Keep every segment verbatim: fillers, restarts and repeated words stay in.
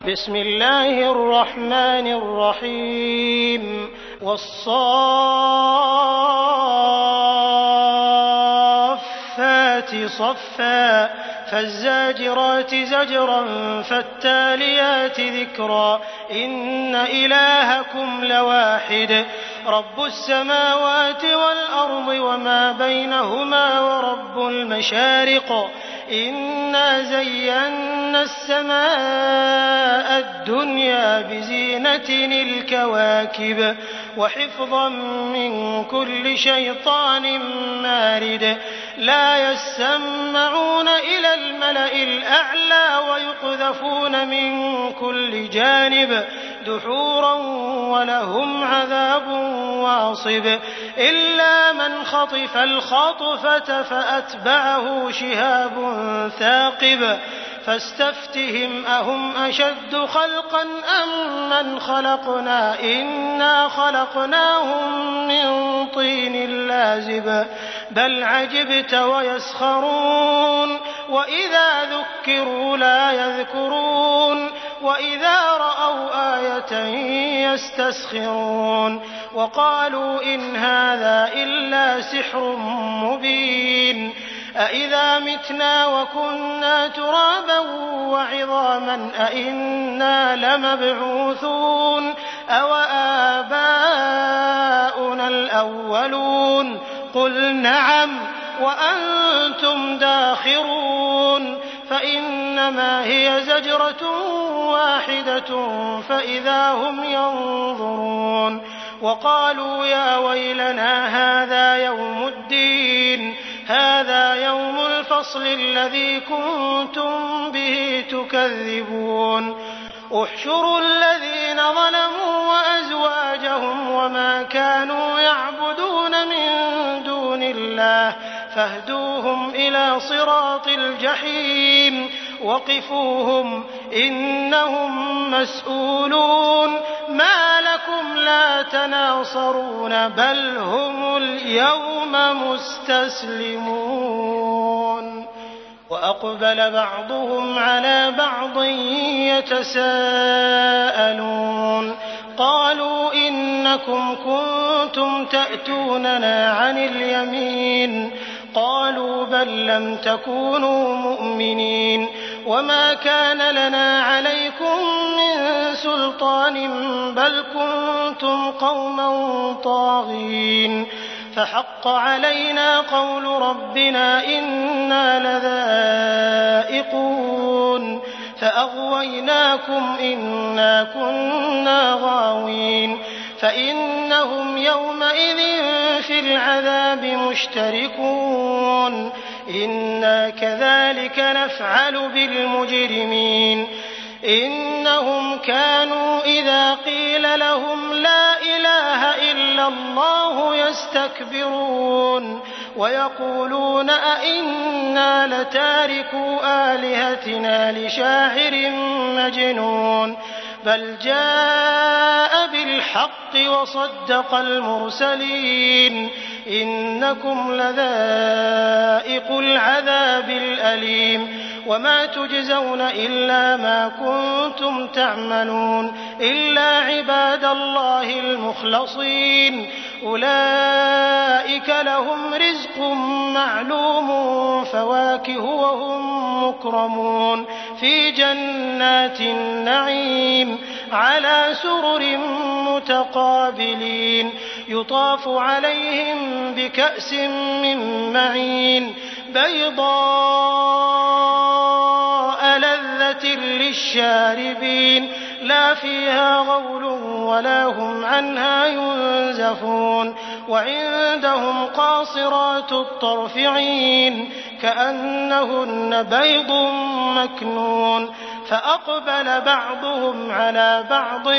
بسم الله الرحمن الرحيم والصافات صفا فالزاجرات زجرا فالتاليات ذكرا إن إلهكم لواحد رب السماوات والأرض وما بينهما ورب المشارق إنا زينا السماء الدنيا بزينة الكواكب وحفظا من كل شيطان مارد لا يسمعون إلى الملأ الأعلى ويقذفون من كل جانب دحورا ولهم عذاب واصب إلا من خطف الخطفة فأتبعه شهاب ثاقب فاستفتهم أهم أشد خلقا أم من خلقنا إنا خلقناهم من طين لازب بل عجبت ويسخرون وإذا ذكروا لا يذكرون وإذا رأوا آية يستسخرون وقالوا إن هذا إلا سحر مبين أإذا متنا وكنا ترابا وعظاما أإنا لمبعوثون أو آباؤنا الأولون قل نعم وأنتم داخرون فإنما هي زجرة واحدة فإذا هم ينظرون وقالوا يا ويلنا هذا يوم الدين هذا يوم الفصل الذي كنتم به تكذبون احشروا الذين ظلموا وأزواجهم وما كانوا يعبدون من دون الله فاهدوهم إلى صراط الجحيم وقفوهم إنهم مسؤولون ما لكم لا تناصرون بل هم اليوم مستسلمون وأقبل بعضهم على بعض يتساءلون قالوا إنكم كنتم تأتوننا عن اليمين قالوا بل لم تكونوا مؤمنين وما كان لنا عليكم من سلطان بل كنتم قوما طاغين فحق علينا قول ربنا إنا لذائقون فأغويناكم إنا كنا غاوين فإنهم يومئذ في العذاب مشتركون إنا كذلك نفعل بالمجرمين إنهم كانوا إذا قيل لهم لا إله إلا الله يستكبرون ويقولون أئنا لتاركو آلهتنا لشاعر مجنون بل جاء بالحق وصدق المرسلين إنكم لذائقو العذاب الأليم وما تجزون إلا ما كنتم تعملون إلا عباد الله المخلصين أولئك لهم رزق معلوم فواكه وهم مكرمون في جنات النعيم على سرر متقابلين يطاف عليهم بكأس من معين بيضاء لذة للشاربين لا فيها غول ولا هم عنها ينزفون وعندهم قاصرات الطرف عين كأنهن بيض مكنون فأقبل بعضهم على بعض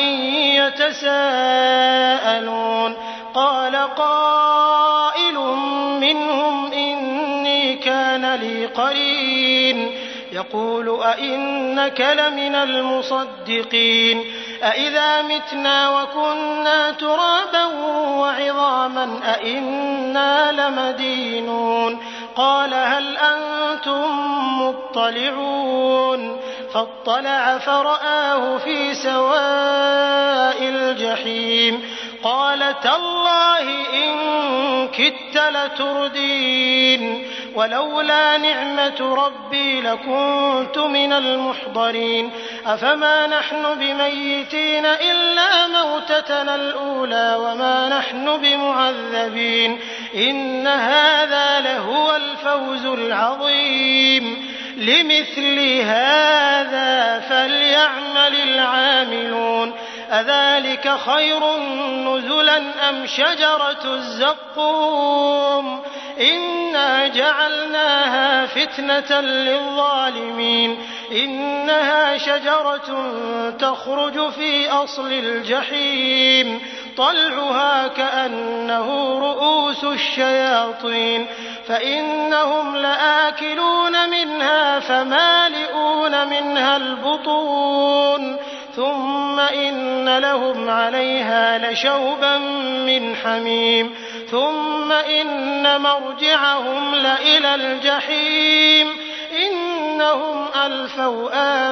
يتساءلون قال قائل منهم إني كان لي قرين يقول أئنك لمن المصدقين أئذا متنا وكنا ترابا وعظاما أئنا لمدينون قال هل أنتم مطلعون فاطلع فرآه في سواء الجحيم قال تالله إن كدت لتردين ولولا نعمة ربي لكنت من المحضرين أفما نحن بميتين إلا موتتنا الأولى وما نحن بمعذبين إن هذا لهو الفوز العظيم لمثل هذا فليعمل العاملون أذلك خير نزلا أم شجرة الزقوم إنا جعلناها فتنة للظالمين إنها شجرة تخرج في أصل الجحيم طلعها كأنه رؤوس الشياطين فإنهم لآكلون منها فمالئون منها البطون ثم إن لهم عليها لشوبا من حميم ثم إن مرجعهم لإلى الجحيم إنهم ألفوا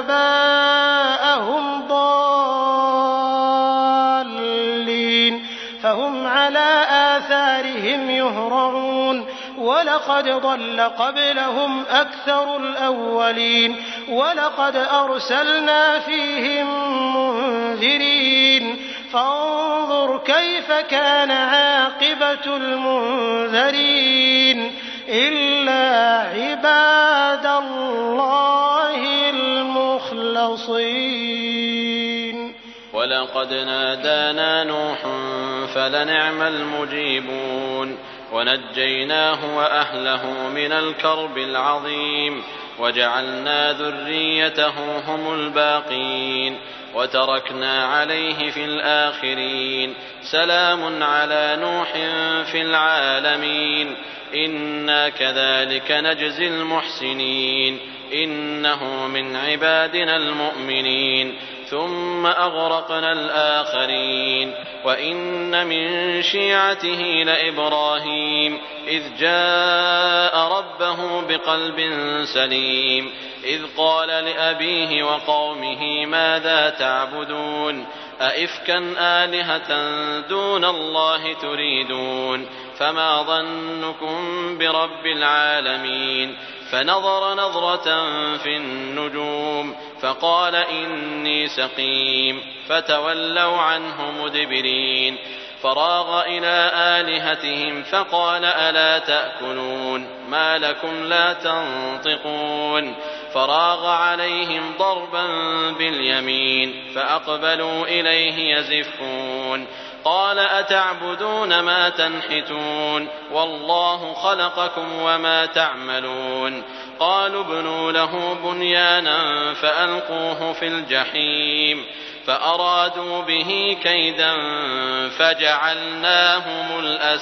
آباءهم ضالين فهم على آثارهم يهرعون ولقد ضل قبلهم أكثر الأولين ولقد أرسلنا فيهم منذرين فانظر كيف كان عاقبة المنذرين إلا عباد الله المخلصين ولقد نادانا نوح فلنعم المجيبون ونجيناه وأهله من الكرب العظيم وجعلنا ذريته هم الباقين وتركنا عليه في الآخرين سلام على نوح في العالمين إنا كذلك نجزي المحسنين إنه من عبادنا المؤمنين ثم أغرقنا الآخرين وإن من شيعته لإبراهيم إذ جاء ربه بقلب سليم إذ قال لأبيه وقومه ماذا تعبدون أئفكا آلهة دون الله تريدون فما ظنكم برب العالمين فنظر نظرة في النجوم فقال إني سقيم فتولوا عنه مدبرين فراغ إلى آلهتهم فقال ألا تأكلون ما لكم لا تنطقون فراغ عليهم ضربا باليمين فأقبلوا إليه يزفون قال أتعبدون ما تنحتون والله خلقكم وما تعملون قالوا ابنوا له بنيانا فألقوه في الجحيم فأرادوا به كيدا فجعلناهم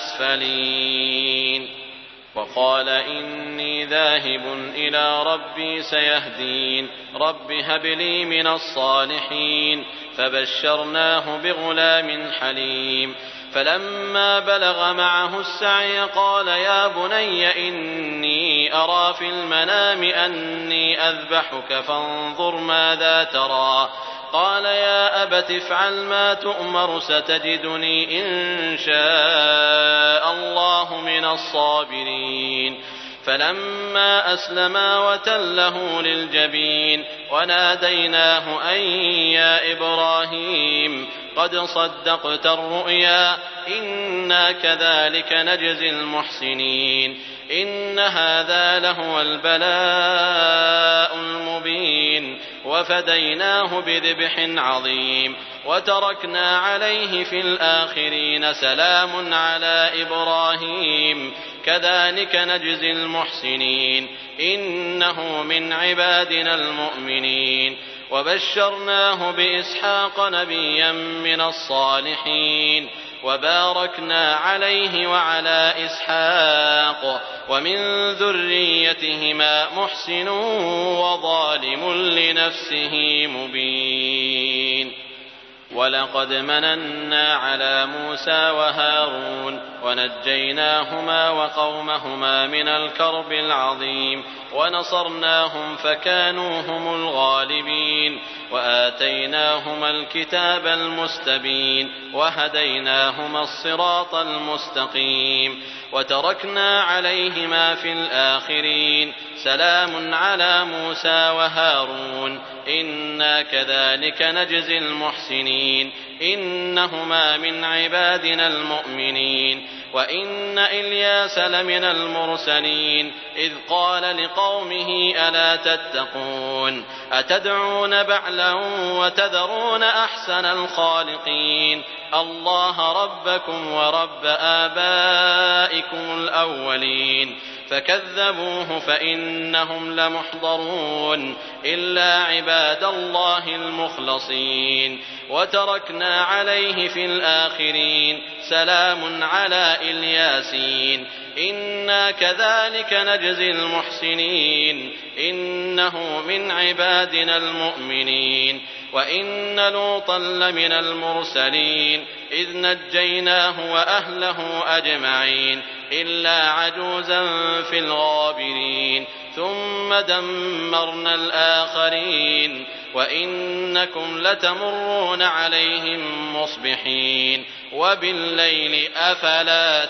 الأسفلين وقال إني ذاهب إلى ربي سيهدين رب هب لي من الصالحين فبشرناه بغلام حليم فلما بلغ معه السعي قال يا بني إني أرى في المنام أني أذبحك فانظر ماذا ترى قال يا أبت افعل ما تؤمر ستجدني إن شاء الله من الصابرين فلما أسلما وتله للجبين وناديناه أن يا إبراهيم قد صدقت الرؤيا إنا كذلك نجزي المحسنين إن هذا لهو البلاء المبين وفديناه بذبح عظيم وتركنا عليه في الآخرين سلام على إبراهيم كذلك نجزي المحسنين إنه من عبادنا المؤمنين وبشرناه بإسحاق نبيا من الصالحين وباركنا عليه وعلى إسحاق ومن ذريتهما محسن وظالم لنفسه مبين ولقد مننا على موسى وهارون ونجيناهما وقومهما من الكرب العظيم ونصرناهم فكانوا هم الغالبين وآتيناهما الكتاب المستبين وهديناهما الصراط المستقيم وتركنا عليهما في الآخرين سلام على موسى وهارون إنا كذلك نجزي المحسنين إنهما من عبادنا المؤمنين وإن إلياس لمن المرسلين إذ قال لقومه ألا تتقون أتدعون بعلا وتذرون أحسن الخالقين الله ربكم ورب آبائكم الأولين فكذبوه فإنهم لمحضرون إلا عباد الله المخلصين وتركنا عليه في الآخرين سلام على الياسين إنا كذلك نجزي المحسنين إنه من عبادنا المؤمنين وإن لوطا لمن المرسلين إذ نجيناه وأهله أجمعين إلا عجوزا في الغابرين ثم دمرنا الآخرين وإنكم لتمرون عليهم مصبحين وبالليل أفلا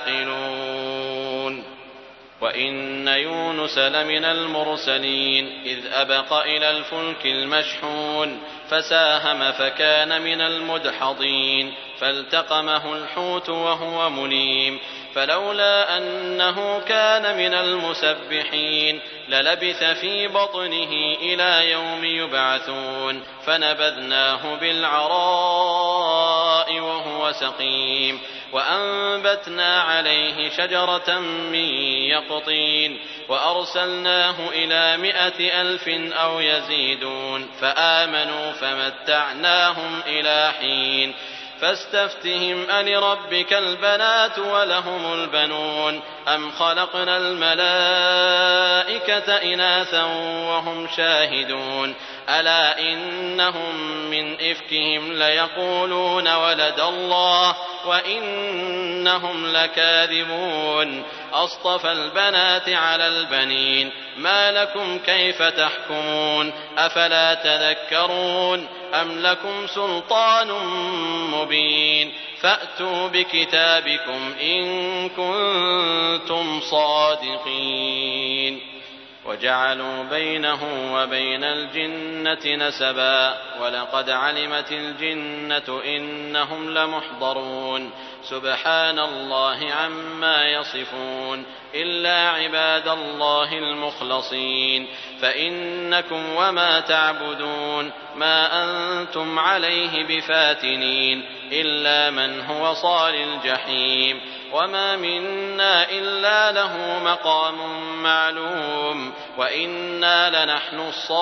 تعقلون وإن يونس لمن المرسلين إذ أبق إلى الفلك المشحون فساهم فكان من المدحضين فالتقمه الحوت وهو مليم فلولا أنه كان من المسبحين للبث في بطنه إلى يوم يبعثون فنبذناه بالعراء وهو سقيم وأنبتنا عليه شجرة من يقطين وأرسلناه إلى مائة ألف أو يزيدون فآمنوا فمتعناهم إلى حين فاستفتهم ألربك البنات ولهم البنون أم خلقنا الملائكة إناثا وهم شاهدون ألا إنهم من إفكهم ليقولون ولد الله وإنهم لكاذبون أصطفى البنات على البنين ما لكم كيف تحكمون أفلا تذكرون أم لكم سلطان مبين فأتوا بكتابكم إن كنتم صادقين وجعلوا بينه وبين الجنة نسبا ولقد علمت الجنة إنهم لمحضرون سبحان الله عما يصفون إلا عباد الله المخلصين فإنكم وما تعبدون ما أنتم عليه بفاتنين إلا من هو صال الجحيم وما منا إلا له مقام معلوم وإنا لنحن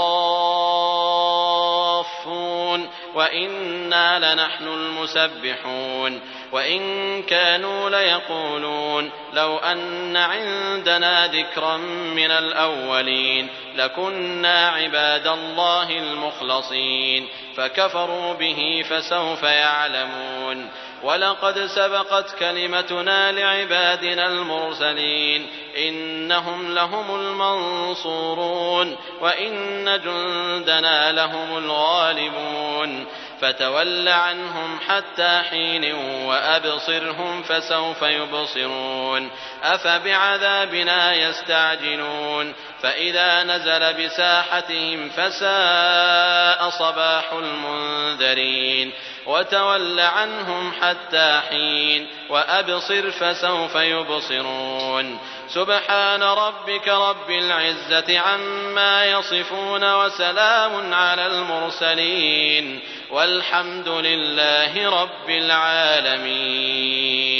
الصافون وإنا لنحن المسبحون وإن كانوا ليقولون لو أن عندنا ذكرا من الأولين لكنا عباد الله المخلصين فكفروا به فسوف يعلمون ولقد سبقت كلمتنا لعبادنا المرسلين إنهم لهم المنصورون وإن جندنا لهم الغالبون فتول عنهم حتى حين وأبصرهم فسوف يبصرون أفبعذابنا يستعجلون فإذا نزل بساحتهم فساء صباح المنذرين وتول عنهم حتى حين وأبصر فسوف يبصرون سبحان ربك رب العزة عما يصفون وسلام على المرسلين والحمد لله رب العالمين.